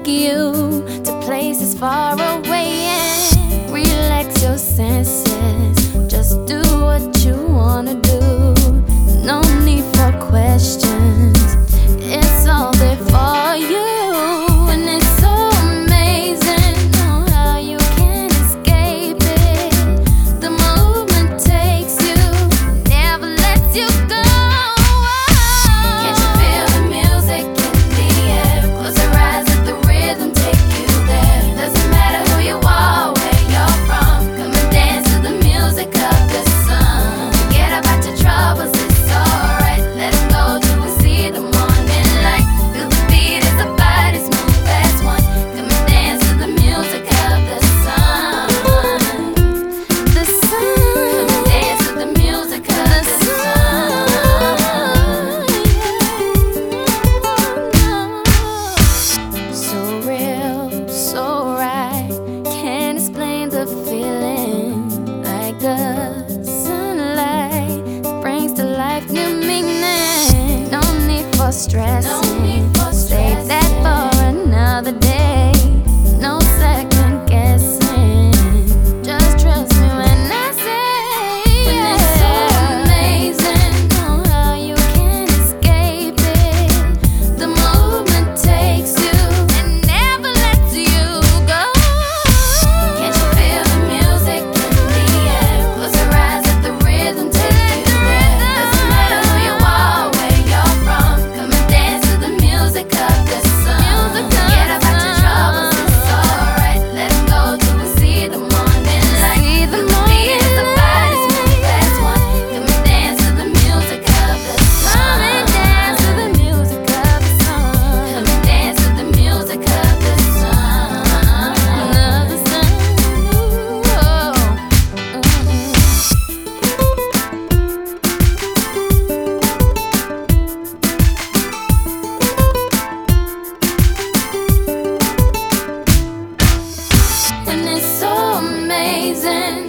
take you to places far away and relax your senses. Just do what you wanna do. No need for questions. It's all there for you. And it's so amazing, know how you can't escape it. The movement takes you, never lets you go. Can't you feel the music in the air? Close your eyes, let the rhythm take you there. Doesn't matter who you are, where you're from. Come and dance to the music of the sun. Forget about your troubles, it's alright. Let them go till we see the morning light. Feel the beat as the bodies move as one. Come and dance to the music of the sun. The sun. Come and dance to the music of the sun. So real, so right. Can't explain the feeling. Like the sunlight brings to life new meaning. No need for stressing. Save that for another day. No second guessing. Just trust me when I say it's so amazing. Know how you can't escape it. The movement takes you and never lets you go. Can't you feel the music in the air? Close your eyes, let the rhythm take you there. Doesn't matter who you are, where you're from. Come and dance to the music of the sun. Forget about your troubles, it's alright. Let them go till we see the morning light. Feel the beat as the bodies move as one. Come and dance to the music of the sun. Come and dance to the music of the sun. Come and dance to the music of the sun. Of the sun. And it's so amazing.